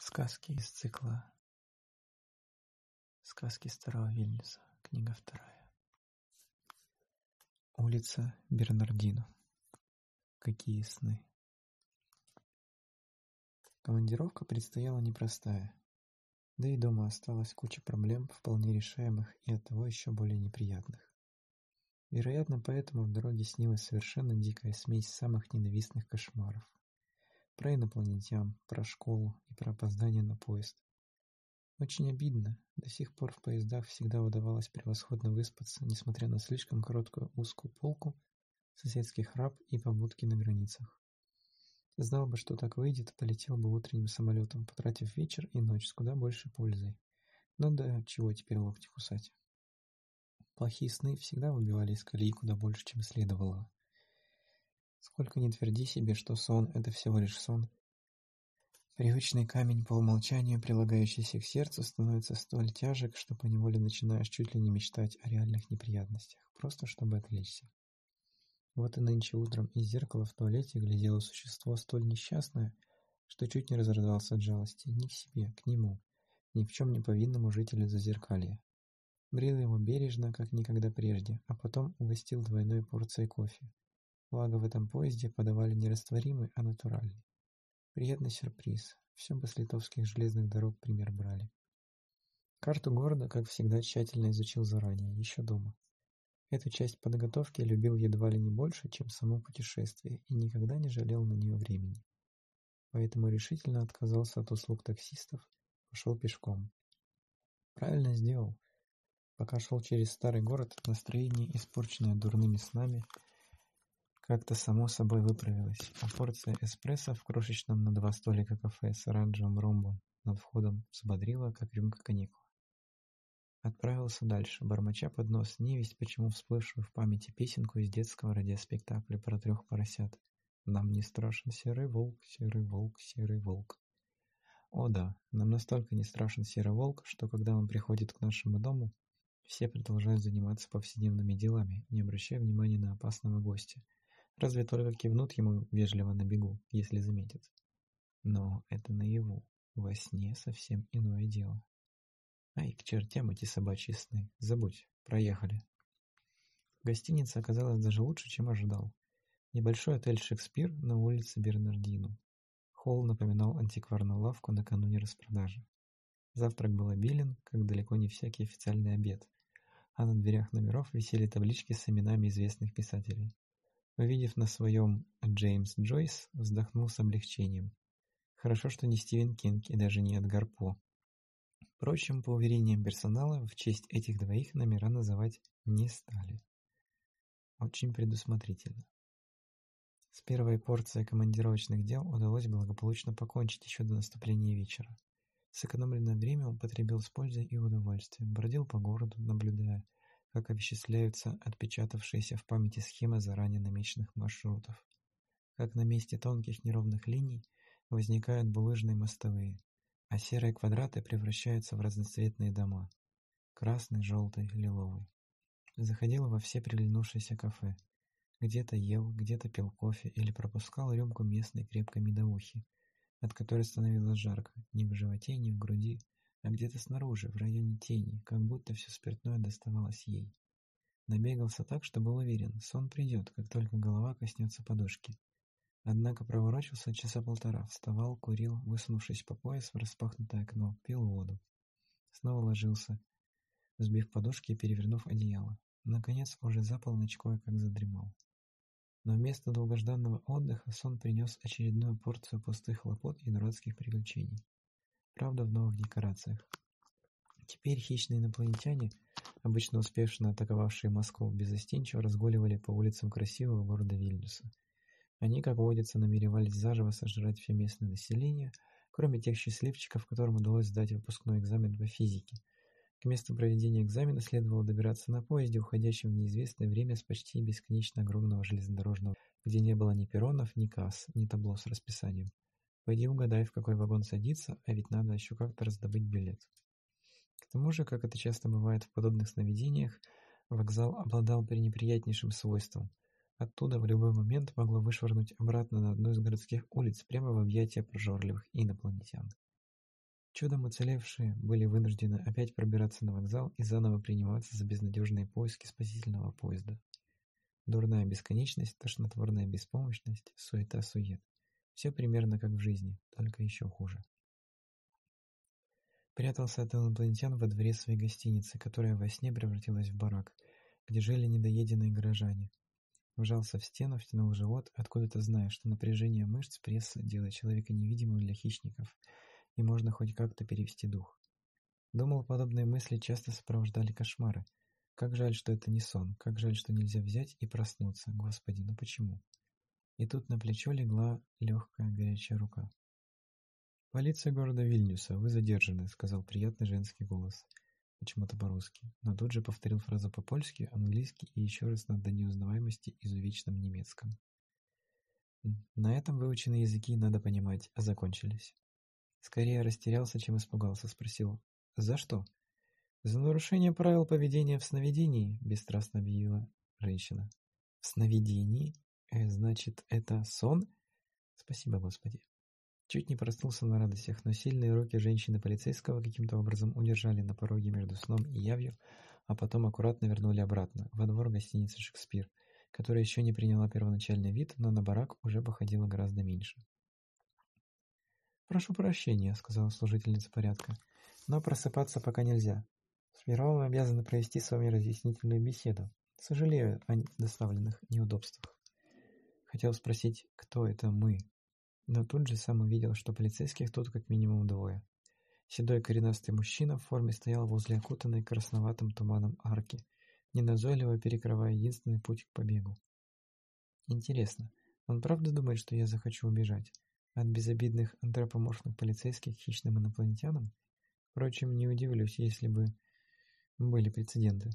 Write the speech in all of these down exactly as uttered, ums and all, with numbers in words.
Сказки из цикла «Сказки Старого Вильнюса», книга вторая. Улица Бернардино. Какие сны. Командировка предстояла непростая, да и дома осталась куча проблем, вполне решаемых и оттого еще более неприятных. Вероятно, поэтому в дороге снилась совершенно дикая смесь самых ненавистных кошмаров. Про инопланетян, про школу и про опоздание на поезд. Очень обидно, до сих пор в поездах всегда удавалось превосходно выспаться, несмотря на слишком короткую узкую полку, соседский храп и побудки на границах. Знал бы, что так выйдет, полетел бы утренним самолетом, потратив вечер и ночь с куда большей пользой. Но да, чего теперь локти кусать? Плохие сны всегда выбивали из колеи куда больше, чем следовало. Сколько ни тверди себе, что сон — это всего лишь сон, привычный камень по умолчанию, прилагающийся к сердцу, становится столь тяжек, что поневоле начинаешь чуть ли не мечтать о реальных неприятностях, просто чтобы отвлечься. Вот и нынче утром из зеркала в туалете глядело существо столь несчастное, что чуть не разрыдался от жалости ни к себе, к нему, ни в чем не повинному жителю Зазеркалья. Брил его бережно, как никогда прежде, а потом угостил двойной порцией кофе. Благо в этом поезде подавали не растворимый, а натуральный. Приятный сюрприз. Все бы с литовских железных дорог пример брали. Карту города, как всегда, тщательно изучил заранее, еще дома. Эту часть подготовки любил едва ли не больше, чем само путешествие, и никогда не жалел на нее времени. Поэтому решительно отказался от услуг таксистов, пошел пешком. Правильно сделал. Пока шел через старый город, настроение, испорченное дурными снами, как-то само собой выправилось, а порция эспрессо в крошечном на два столика кафе с оранжевым ромбом над входом взбодрила, как рюмка коньяка. Отправился дальше, бормоча под нос невесть, почему всплывшую в памяти песенку из детского радиоспектакля про трех поросят. «Нам не страшен серый волк, серый волк, серый волк». О да, нам настолько не страшен серый волк, что когда он приходит к нашему дому, все продолжают заниматься повседневными делами, не обращая внимания на опасного гостя. Разве только кивнут ему вежливо на бегу, если заметят. Но это наяву, во сне совсем иное дело. Ай, к чертям эти собачьи сны, забудь, проехали. Гостиница оказалась даже лучше, чем ожидал. Небольшой отель «Шекспир» на улице Бернардино. Холл напоминал антикварную лавку накануне распродажи. Завтрак был обилен, как далеко не всякий официальный обед, а на дверях номеров висели таблички с именами известных писателей. Увидев на своем Джеймс Джойс, вздохнул с облегчением. Хорошо, что не Стивен Кинг и даже не Эдгар По. Впрочем, по уверениям персонала, в честь этих двоих номера называть не стали. Очень предусмотрительно. С первой порцией командировочных дел удалось благополучно покончить еще до наступления вечера. Сэкономленное время он потребил с пользой и удовольствием, бродил по городу, наблюдая, как овеществляются отпечатавшиеся в памяти схемы заранее намеченных маршрутов, как на месте тонких неровных линий возникают булыжные мостовые, а серые квадраты превращаются в разноцветные дома – красный, желтый, лиловый. Заходил во все приглянувшиеся кафе, где-то ел, где-то пил кофе или пропускал рюмку местной крепкой медовухи, от которой становилось жарко ни в животе, ни в груди, а где-то снаружи, в районе тени, как будто все спиртное доставалось ей. Набегался так, что был уверен, сон придет, как только голова коснется подушки. Однако проворочился часа полтора, вставал, курил, высунувшись по пояс в распахнутое окно, пил воду. Снова ложился, взбив подушки и перевернув одеяло. Наконец, уже за полночь кое-как задремал. Но вместо долгожданного отдыха сон принес очередную порцию пустых хлопот и дурацких приключений. Правда, в новых декорациях. Теперь хищные инопланетяне, обычно успешно атаковавшие Москву, беззастенчиво разгуливали по улицам красивого города Вильнюса. Они, как водится, намеревались заживо сожрать все местное население, кроме тех счастливчиков, которым удалось сдать выпускной экзамен по физике. К месту проведения экзамена следовало добираться на поезде, уходящем в неизвестное время с почти бесконечно огромного железнодорожного, где не было ни перронов, ни касс, ни табло с расписанием. Пойди угадай, в какой вагон садиться, а ведь надо еще как-то раздобыть билет. К тому же, как это часто бывает в подобных сновидениях, вокзал обладал пренеприятнейшим свойством. Оттуда в любой момент могло вышвырнуть обратно на одну из городских улиц прямо в объятия прожорливых инопланетян. Чудом уцелевшие были вынуждены опять пробираться на вокзал и заново приниматься за безнадежные поиски спасительного поезда. Дурная бесконечность, тошнотворная беспомощность, суета-сует. Все примерно как в жизни, только еще хуже. Прятался от инопланетян во дворе своей гостиницы, которая во сне превратилась в барак, где жили недоеденные горожане. Вжался в стену, втянул живот, откуда-то зная, что напряжение мышц пресса делает человека невидимым для хищников, и можно хоть как-то перевести дух. Думал, подобные мысли часто сопровождали кошмары. Как жаль, что это не сон, как жаль, что нельзя взять и проснуться. Господи, ну почему? И тут на плечо легла легкая горячая рука. «Полиция города Вильнюса, вы задержаны», — сказал приятный женский голос. Почему-то по-русски, но тут же повторил фразу по-польски, английски и еще раз на до неузнаваемости изувеченном немецком. На этом выученные языки, надо понимать, закончились. Скорее растерялся, чем испугался, спросил: «За что?» «За нарушение правил поведения в сновидении», — бесстрастно объявила женщина. «В сновидении? Э, значит, это сон?» «Спасибо, Господи». Чуть не проснулся на радостях, но сильные руки женщины-полицейского каким-то образом удержали на пороге между сном и явью, а потом аккуратно вернули обратно, во двор гостиницы «Шекспир», которая еще не приняла первоначальный вид, но на барак уже походила гораздо меньше. «Прошу прощения», — сказала служительница порядка, — «но просыпаться пока нельзя. Сперва мы обязаны провести с вами разъяснительную беседу. Сожалею о доставленных неудобствах». Хотел спросить, кто это мы, но тут же сам увидел, что полицейских тут как минимум двое. Седой коренастый мужчина в форме стоял возле окутанной красноватым туманом арки, неназойливо перекрывая единственный путь к побегу. Интересно, он правда думает, что я захочу убежать от безобидных антропоморфных полицейских хищным инопланетянам? Впрочем, не удивлюсь, если бы были прецеденты.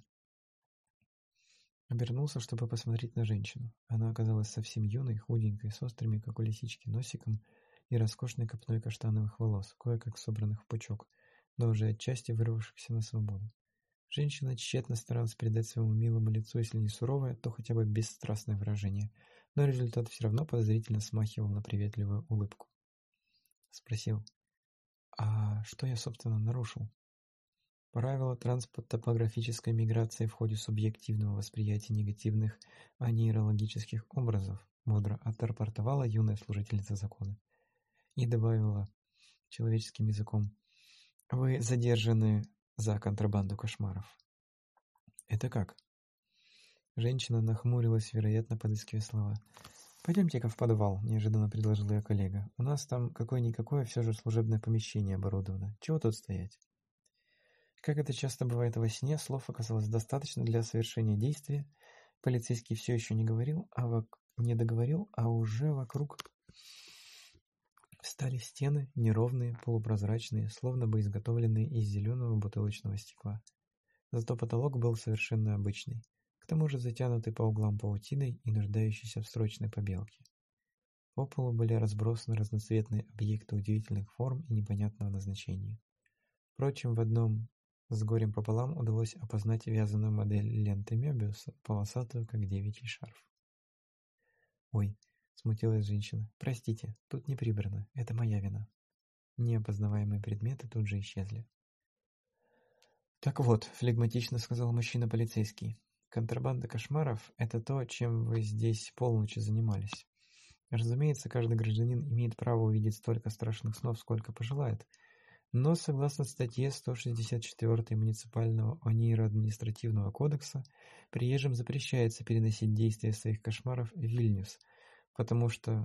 Обернулся, чтобы посмотреть на женщину. Она оказалась совсем юной, худенькой, с острыми, как у лисички, носиком и роскошной копной каштановых волос, кое-как собранных в пучок, но уже отчасти вырвавшихся на свободу. Женщина тщетно старалась придать своему милому лицу, если не суровое, то хотя бы бесстрастное выражение, но результат все равно подозрительно смахивал на приветливую улыбку. Спросил: «А что я, собственно, нарушил?» Правила транспортопографической миграции в ходе субъективного восприятия негативных анейрологических образов, бодро отрапортовала юная служительница закона. И добавила человеческим языком: «Вы задержаны за контрабанду кошмаров». «Это как?» Женщина нахмурилась, вероятно, подыскивая слова. «Пойдемте-ка в подвал», — неожиданно предложил ее коллега. «У нас там какое-никакое все же служебное помещение оборудовано. Чего тут стоять?» Как это часто бывает во сне, слов оказалось достаточно для совершения действия. Полицейский все еще не говорил, а вок... не договорил, а уже вокруг встали стены, неровные, полупрозрачные, словно бы изготовленные из зеленого бутылочного стекла. Зато потолок был совершенно обычный, к тому же затянутый по углам паутиной и нуждающийся в срочной побелке. По полу были разбросаны разноцветные объекты удивительных форм и непонятного назначения. Впрочем, в одном с горем пополам удалось опознать вязаную модель ленты Мёбиуса, полосатую, как девичий шарф. «Ой», — смутилась женщина, — «простите, тут не прибрано, это моя вина». Неопознаваемые предметы тут же исчезли. «Так вот», — флегматично сказал мужчина-полицейский, — «контрабанда кошмаров — это то, чем вы здесь полночи занимались. Разумеется, каждый гражданин имеет право увидеть столько страшных снов, сколько пожелает, но, согласно статье сто шестьдесят четыре Муниципального онейроадминистративного кодекса, приезжим запрещается переносить действия своих кошмаров в Вильнюс, потому что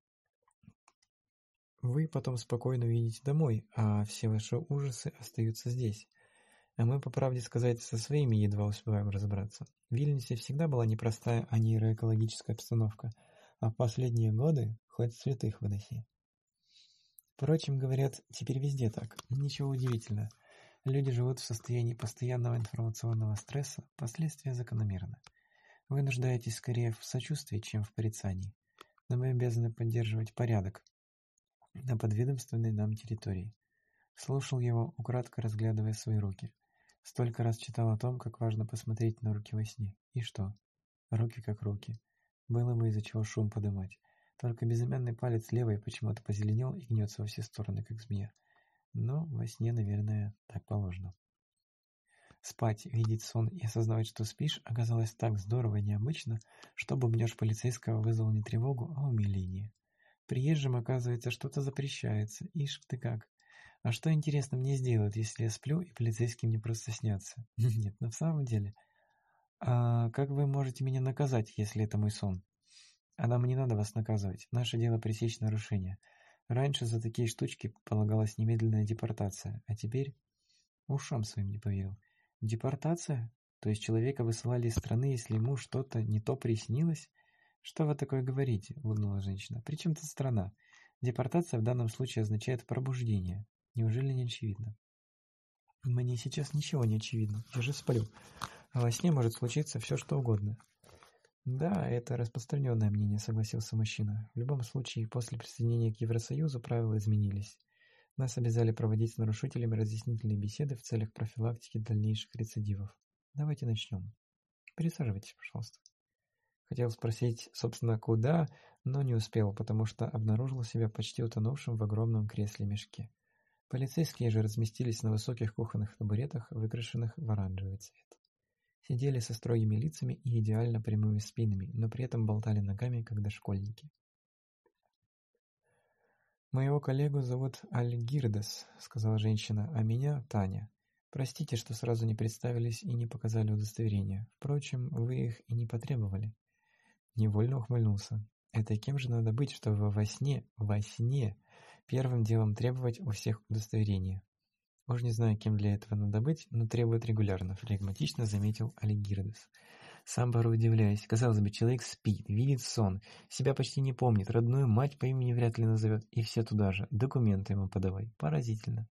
вы потом спокойно уедете домой, а все ваши ужасы остаются здесь. А мы, по правде сказать, со своими едва успеваем разобраться. В Вильнюсе всегда была непростая онейроэкологическая обстановка, а в последние годы хоть святых выноси. Впрочем, говорят, теперь везде так. Ничего удивительного. Люди живут в состоянии постоянного информационного стресса, последствия закономерны. Вы нуждаетесь скорее в сочувствии, чем в порицании. Но мы обязаны поддерживать порядок на подведомственной нам территории. Слушал его, украдкой разглядывая свои руки. Столько раз читал о том, как важно посмотреть на руки во сне. И что? Руки как руки. Было бы из-за чего шум подымать. Только безымянный палец левой почему-то позеленел и гнется во все стороны, как змея. Но во сне, наверное, так положено. Спать, видеть сон и осознавать, что спишь, оказалось так здорово и необычно, что бубнёж полицейского вызвал не тревогу, а умиление. Приезжим, оказывается, что-то запрещается. Ишь ты как. А что, интересно, мне сделают, если я сплю, и полицейские мне просто снятся? Нет, на самом деле. А как вы можете меня наказать, если это мой сон? А нам не надо вас наказывать. Наше дело пресечь нарушения. Раньше за такие штучки полагалась немедленная депортация, а теперь... Ушам своим не поверил. Депортация? То есть человека высылали из страны, если ему что-то не то приснилось? Что вы такое говорите? Улыбнулась женщина. При чем тут страна? Депортация в данном случае означает пробуждение. Неужели не очевидно? Мне сейчас ничего не очевидно. Я же сплю. А во сне может случиться все, что угодно. Да, это распространенное мнение, согласился мужчина. В любом случае, после присоединения к Евросоюзу правила изменились. Нас обязали проводить с нарушителями разъяснительные беседы в целях профилактики дальнейших рецидивов. Давайте начнем. Присаживайтесь, пожалуйста. Хотел спросить, собственно, куда, но не успел, потому что обнаружил себя почти утонувшим в огромном кресле-мешке. Полицейские же разместились на высоких кухонных табуретах, выкрашенных в оранжевый цвет. Сидели со строгими лицами и идеально прямыми спинами, но при этом болтали ногами, как дошкольники. «Моего коллегу зовут Альгирдес», — сказала женщина, — «а меня Таня. Простите, что сразу не представились и не показали удостоверения. Впрочем, вы их и не потребовали». Невольно ухмыльнулся. «Это кем же надо быть, чтобы во сне, во сне, первым делом требовать у всех удостоверения?» «Уж не знаю, кем для этого надо быть, но требует регулярно», — флегматично заметил Альгирдес. Сам порой удивляюсь. Казалось бы, человек спит, видит сон, себя почти не помнит, родную мать по имени вряд ли назовет, и все туда же. Документы ему подавай. Поразительно.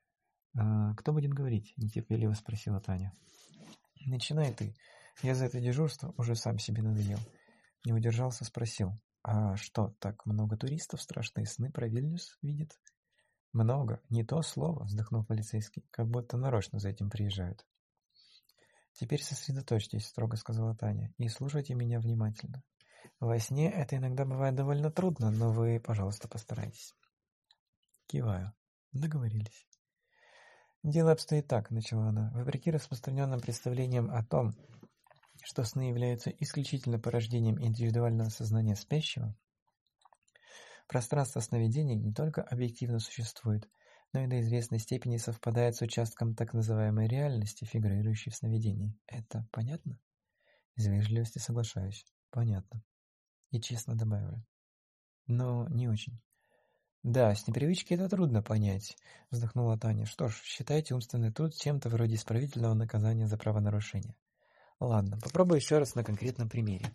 «А кто будет говорить?» — нетерпеливо спросила Таня. «Начинай ты. Я за это дежурство уже сам себе надоел». Не удержался, спросил. «А что, так много туристов страшные сны про Вильнюс видят?» «Много. Не то слово», — вздохнул полицейский. «Как будто нарочно за этим приезжают». «Теперь сосредоточьтесь», — строго сказала Таня, — «и слушайте меня внимательно. Во сне это иногда бывает довольно трудно, но вы, пожалуйста, постарайтесь». Киваю. Договорились. «Дело обстоит так», — начала она. «Вопреки распространенным представлениям о том, что сны являются исключительно порождением индивидуального сознания спящего, пространство сновидений не только объективно существует, но и до известной степени совпадает с участком так называемой реальности, фигурирующей в сновидении. Это понятно?» Из вежливости соглашаюсь. Понятно. И честно добавлю. Но не очень. «Да, с непривычки это трудно понять», — вздохнула Таня. «Что ж, считайте умственный труд чем-то вроде исправительного наказания за правонарушение. Ладно, попробую еще раз на конкретном примере.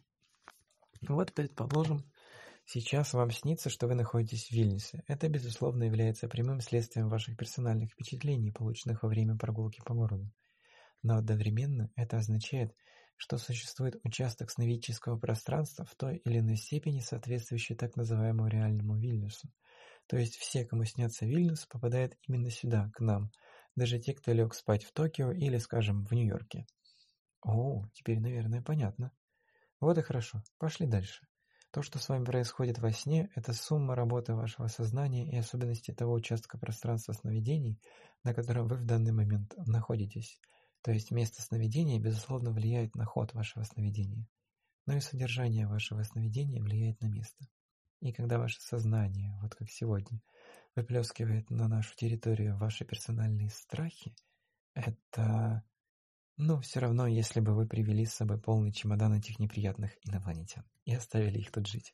Вот, предположим, сейчас вам снится, что вы находитесь в Вильнюсе. Это, безусловно, является прямым следствием ваших персональных впечатлений, полученных во время прогулки по городу. Но одновременно это означает, что существует участок сновидческого пространства в той или иной степени, соответствующий так называемому реальному Вильнюсу. То есть все, кому снятся Вильнюс, попадают именно сюда, к нам, даже те, кто лег спать в Токио или, скажем, в Нью-Йорке. О, теперь, наверное, понятно. Вот и хорошо, пошли дальше. То, что с вами происходит во сне, это сумма работы вашего сознания и особенностей того участка пространства сновидений, на котором вы в данный момент находитесь. То есть место сновидения, безусловно, влияет на ход вашего сновидения. Но и содержание вашего сновидения влияет на место. И когда ваше сознание, вот как сегодня, выплескивает на нашу территорию ваши персональные страхи, это... Ну, все равно, если бы вы привели с собой полный чемодан этих неприятных инопланетян и оставили их тут жить.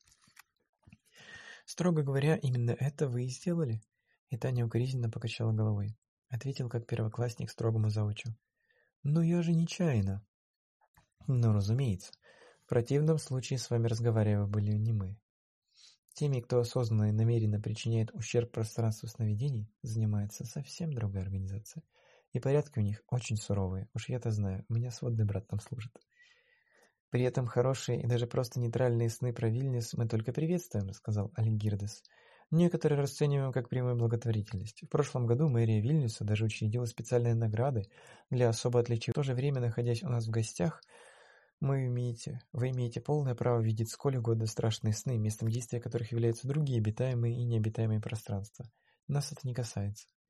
Строго говоря, именно это вы и сделали. И Таня укоризненно покачала головой. Ответил как первоклассник строгому заучу. «Но я же нечаянно». «Ну, разумеется. В противном случае с вами разговаривали были не мы. Теми, кто осознанно и намеренно причиняет ущерб пространству сновидений, занимается совсем другая организация. И порядки у них очень суровые, уж я-то знаю, у меня сводный брат там служит. При этом хорошие и даже просто нейтральные сны про Вильнюс мы только приветствуем», — сказал Альгирдес. «Некоторые расцениваем как прямую благотворительность. В прошлом году мэрия Вильнюса даже учредила специальные награды для особо отличившихся. В то же время, находясь у нас в гостях, мы имеете, вы имеете полное право видеть сколь угодно страшные сны, местом действия которых являются другие обитаемые и необитаемые пространства. Нас это не касается».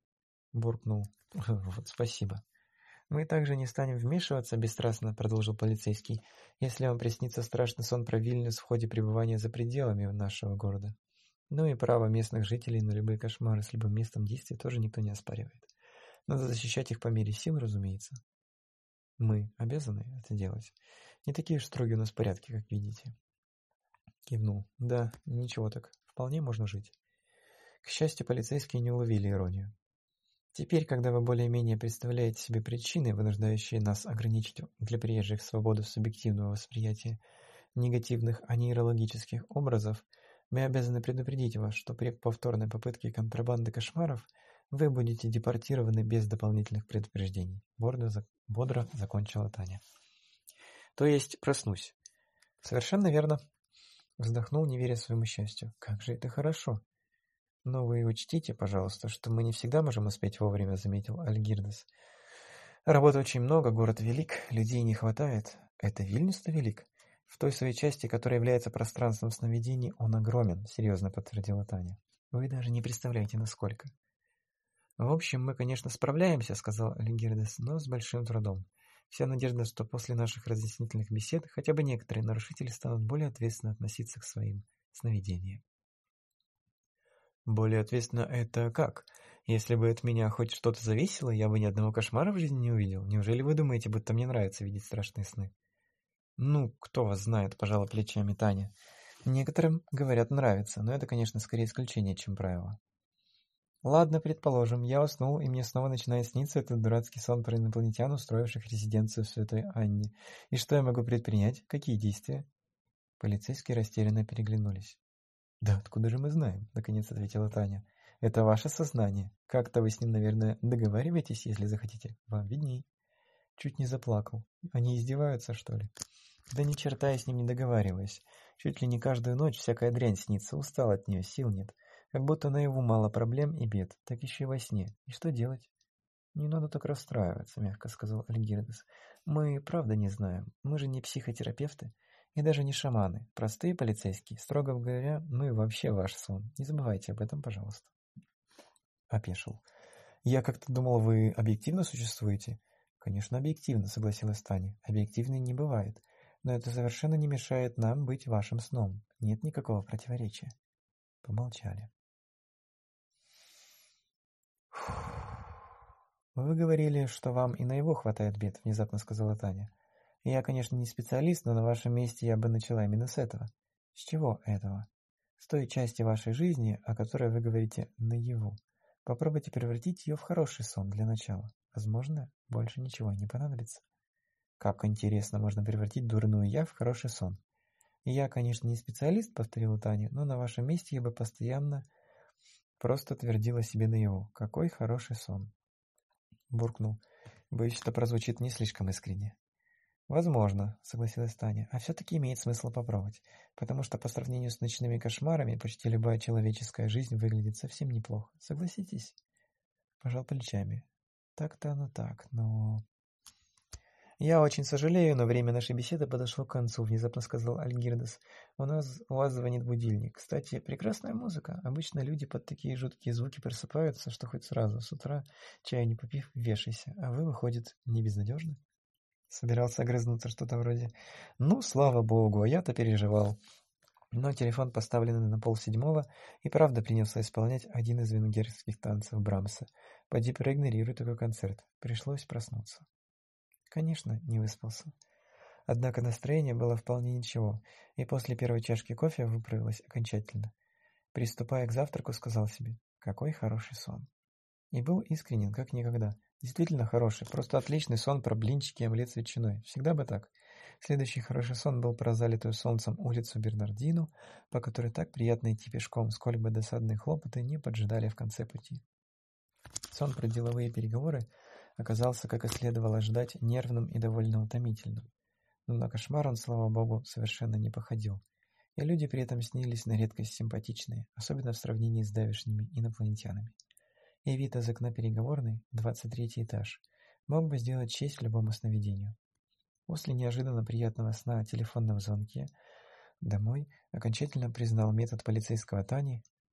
буркнул. Вот, спасибо. Мы также не станем вмешиваться, бесстрастно продолжил полицейский, если вам приснится страшный сон про Вильнюс в ходе пребывания за пределами нашего города. Ну и право местных жителей на любые кошмары с любым местом действия тоже никто не оспаривает. Надо защищать их по мере сил, разумеется. Мы обязаны это делать. Не такие уж строгие у нас порядки, как видите. Кивнул. Да, ничего так. Вполне можно жить. К счастью, полицейские не уловили иронию. Теперь, когда вы более-менее представляете себе причины, вынуждающие нас ограничить для приезжих свободу субъективного восприятия негативных анейрологических образов, мы обязаны предупредить вас, что при повторной попытке контрабанды кошмаров вы будете депортированы без дополнительных предупреждений. Бодро, бодро закончила Таня. То есть проснусь. Совершенно верно. Вздохнул, не веря своему счастью. Как же это хорошо. Но вы учтите, пожалуйста, что мы не всегда можем успеть вовремя, заметил Альгирдес. Работы очень много, город велик, людей не хватает. Это Вильнюс-то велик. В той своей части, которая является пространством сновидений, он огромен, серьезно подтвердила Таня. Вы даже не представляете, насколько. В общем, мы, конечно, справляемся, сказал Альгирдес, но с большим трудом. Вся надежда, что после наших разъяснительных бесед хотя бы некоторые нарушители станут более ответственно относиться к своим сновидениям. Более ответственно это как? Если бы от меня хоть что-то зависело, я бы ни одного кошмара в жизни не увидел. Неужели вы думаете, будто мне нравится видеть страшные сны? Ну, кто вас знает, пожала плечами Таня. Некоторым, говорят, нравится, но это, конечно, скорее исключение, чем правило. Ладно, предположим, я уснул, и мне снова начинает сниться этот дурацкий сон про инопланетян, устроивших резиденцию в Святой Анне. И что я могу предпринять? Какие действия? Полицейские растерянно переглянулись. «Да откуда же мы знаем?» — наконец ответила Таня. «Это ваше сознание. Как-то вы с ним, наверное, договариваетесь, если захотите. Вам видней». Чуть не заплакал. Они издеваются, что ли? Да ни черта я с ним не договариваюсь. Чуть ли не каждую ночь всякая дрянь снится. Устал от нее, сил нет. Как будто наяву мало проблем и бед. Так еще и во сне. И что делать? «Не надо так расстраиваться», — мягко сказал Альгирдес. «Мы правда не знаем. Мы же не психотерапевты. И даже не шаманы, простые полицейские. Строго говоря, мы вообще ваш сон. Не забывайте об этом, пожалуйста». Опешил. «Я как-то думал, вы объективно существуете?» «Конечно, объективно», — согласилась Таня. «Объективной не бывает. Но это совершенно не мешает нам быть вашим сном. Нет никакого противоречия». Помолчали. «Вы говорили, что вам и наяву хватает бед», — внезапно сказала Таня. «Я, конечно, не специалист, но на вашем месте я бы начала именно с этого». «С чего этого?» «С той части вашей жизни, о которой вы говорите наяву. Попробуйте превратить ее в хороший сон для начала. Возможно, больше ничего не понадобится». «Как интересно можно превратить дурную я в хороший сон». «Я, конечно, не специалист», — повторила Таня, «но на вашем месте я бы постоянно просто твердила себе наяву. Какой хороший сон». Буркнул. «Боюсь, это прозвучит не слишком искренне». «Возможно», — согласилась Таня, — «а все-таки имеет смысл попробовать, потому что по сравнению с ночными кошмарами почти любая человеческая жизнь выглядит совсем неплохо. Согласитесь?» Пожал плечами. «Так-то оно так, но...» «Я очень сожалею, но время нашей беседы подошло к концу», — внезапно сказал Альгирдес. «У нас у вас звонит будильник. Кстати, прекрасная музыка. Обычно люди под такие жуткие звуки просыпаются, что хоть сразу, с утра, чая не попив, вешайся. А вы, выходит, не безнадежны?» Собирался огрызнуться что-то вроде «Ну, слава богу, а я-то переживал». Но телефон, поставленный на полседьмого, и правда принялся исполнять один из венгерских танцев Брамса. Поди проигнорируй такой концерт. Пришлось проснуться. Конечно, не выспался. Однако настроение было вполне ничего, и после первой чашки кофе выправилось окончательно. Приступая к завтраку, сказал себе «Какой хороший сон». И был искренен, как никогда. Действительно хороший, просто отличный сон про блинчики и омлет с ветчиной. Всегда бы так. Следующий хороший сон был про залитую солнцем улицу Бернардину, по которой так приятно идти пешком, сколь бы досадные хлопоты не поджидали в конце пути. Сон про деловые переговоры оказался, как и следовало ожидать, нервным и довольно утомительным. Но на кошмар он, слава богу, совершенно не походил. И люди при этом снились на редкость симпатичные, особенно в сравнении с давешними инопланетянами. И вид из окна переговорной, двадцать третий этаж, мог бы сделать честь любому сновидению. После неожиданно приятного сна о телефонном звонке домой окончательно признал метод полицейского Тани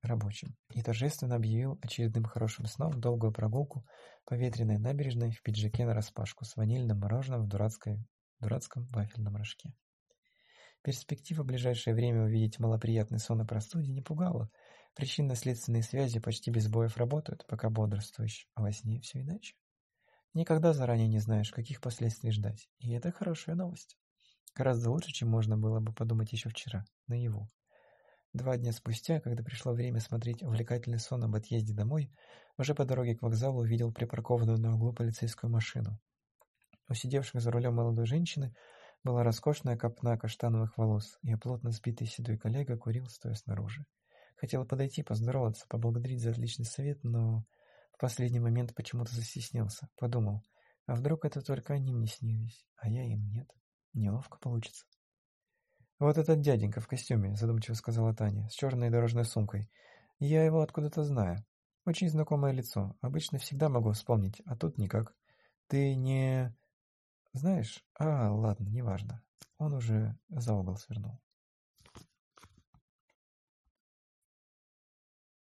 рабочим и торжественно объявил очередным хорошим сном долгую прогулку по ветреной набережной в пиджаке нараспашку с ванильным мороженым в дурацкой, дурацком вафельном рожке. Перспектива в ближайшее время увидеть малоприятный сон о простуде не пугала. Причинно-следственные связи почти без боев работают, пока бодрствуешь, а во сне все иначе. Никогда заранее не знаешь, каких последствий ждать, и это хорошая новость. Гораздо лучше, чем можно было бы подумать еще вчера, наяву. Два дня спустя, когда пришло время смотреть увлекательный сон об отъезде домой, уже по дороге к вокзалу увидел припаркованную на углу полицейскую машину. У сидевших за рулем молодой женщины была роскошная копна каштановых волос, и плотно сбитый седой коллега курил, стоя снаружи. Хотел подойти, поздороваться, поблагодарить за отличный совет, но в последний момент почему-то застеснялся. Подумал, а вдруг это только они мне снились, а я им нет. Неловко получится. «Вот этот дяденька в костюме», — задумчиво сказала Таня, — «с черной дорожной сумкой. Я его откуда-то знаю. Очень знакомое лицо. Обычно всегда могу вспомнить, а тут никак. Ты не... знаешь? А, ладно, неважно». Он уже за угол свернул.